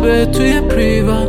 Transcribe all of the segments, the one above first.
به توی پریوا.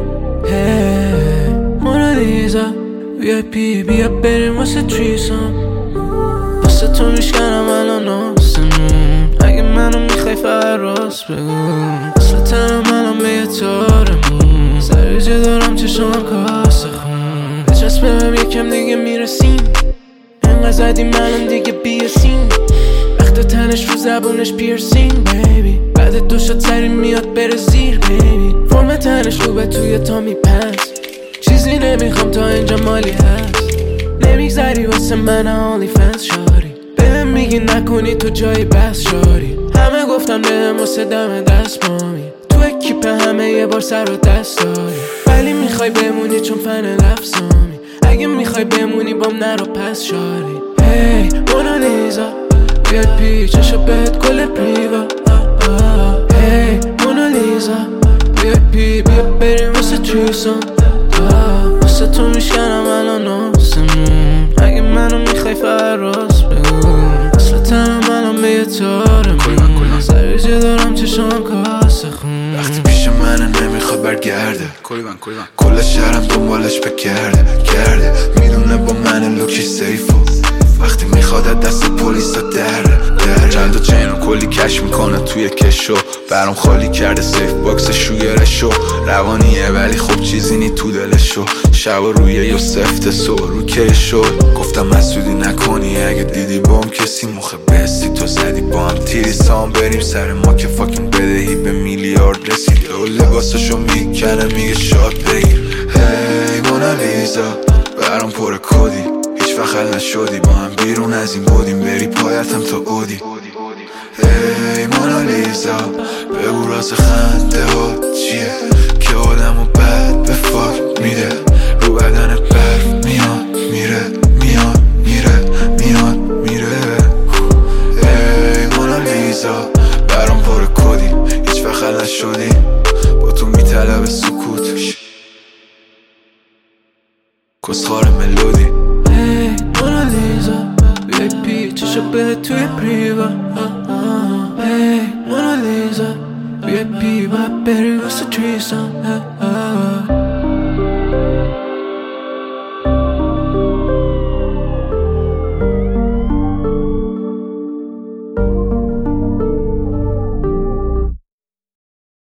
هی مونالیزا VIP بیا بریم واسه تریسام. واسه تو میشکنم الان آسمون. اگه منو میخوای فقط راست بگو. اصلا تنم الان به یه تارمون. سریجه دارم چشم کاسه خون. بچسبم یکم دیگه میرسیم. انقدر زدیم الان دیگه بیاسیم. وقت تنش رو زبونش پیرسینگ بیبی. بعد دو شات سری میاد بره زیر بیبی. فرم تنش رو به توی تا میپس. چیزی نمیخوام تا اینجا مالی هست. نمیگذری واسه من only fans شاری. بهم میگی نکنی تو جای بس شاری. همه گفتم بهم واسه دم دست مامی. تو اکیپ همه یه بار سر و دست داری. ولی میخوای بمونی چون فن لفظامی. اگه میخوای بمونی بام نرو پس شاری. هی مونالیزا VIP چشو بهت کل پریوا. هی مونالیزا VIP بیا بریم واسه تریسام. واسه تو میشکنم الان آسمون. اگه منو میخوای فقط راست بگو. اصلا تنم الان به یه تارمون. سریجه دارم چشم کاسه خون. وقتی پیش منه نمیخواد برگرده. کل شهرم دنبالش بگرده. میدونه با من لوکش سیفو. وقتی میخواد دست پلیسا دره. چند تا چین و کلی کش میکنه توی کشو. برام خالی کرده سیف باکس شوگرشو. روانیه ولی خب چیزی نی تو دلشو. شب روی یوسفت سو رو که شد. گفتم مسئولی نکنی اگه دیدی بام کسی مخه بستی. تو زدی با هم تیری سام بریم سر ما که فاکین بدهی به میلیارد رسید. و لباسشو میکنه میگه شاد بگیر. هی مونالیزا برام پر کدی. هیچ وقت حل نشدی با هم بیرون از این بودیم. بری پایتم تا اودی. هی مونالیزا بگو راز خنده ها چیه که آدمو بد به فاک میده. رو بدن برف میاد میره میاد میره میاد میره. هی مونالیزا برام پر کدی. هیچ وقت حل نشدی با تو میطلب سکوت. کسخار ملودی. هی مونالیزا VIP چشو بهت توی پریوا. هی مونالیزا VIP باید بری واسه تریسام.